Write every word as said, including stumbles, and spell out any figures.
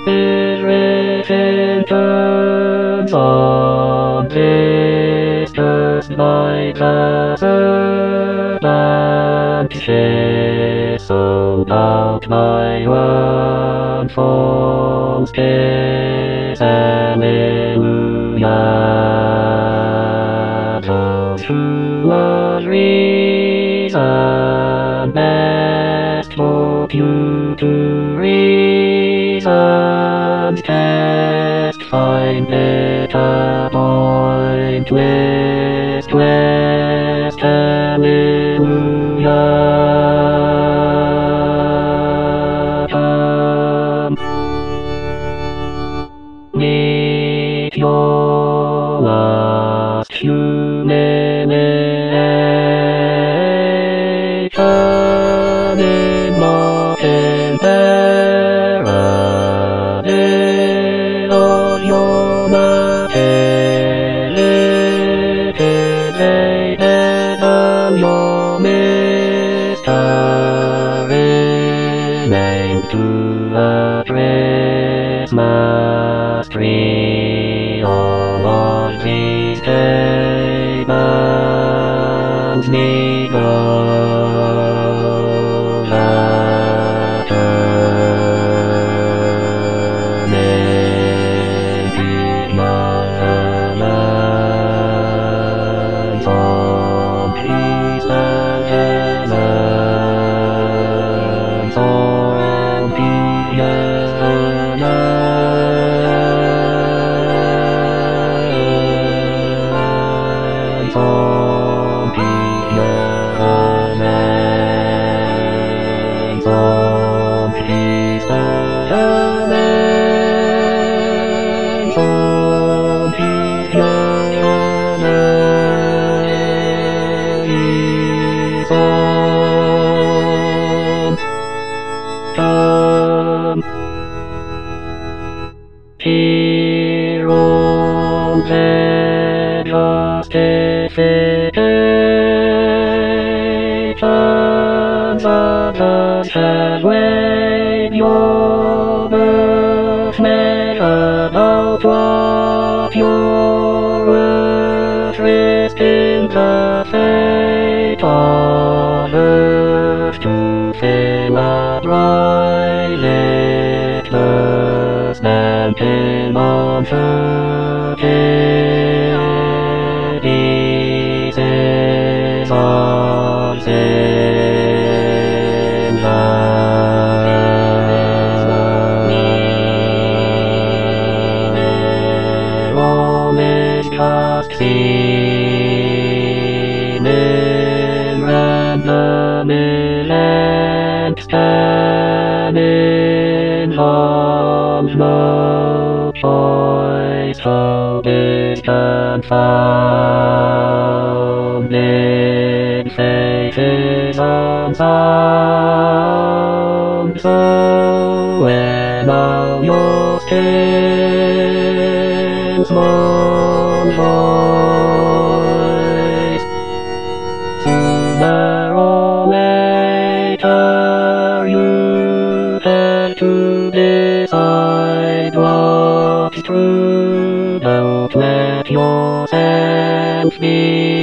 Is written terms on distance by the servant says, so about my one false case, Alleluia. Those who was reason best hope you to reason's test, find better point, twist, twist, Hallelujah. Come, meet your last humiliation in mock and terror, on your mortality, on your mystery, named to a Christmas tree. All of these statements need no Come, here on the justifications others have weighed your birth, measured out what your worth, risking the fate of earth to fill a dry litmus and pin on diseases of sin. Rome is just seen in random elect standing arms, no choice, so distant found in faces unsound. So when all your sins moan voice, sooner or later you have to decide what's true. Don't let yourself be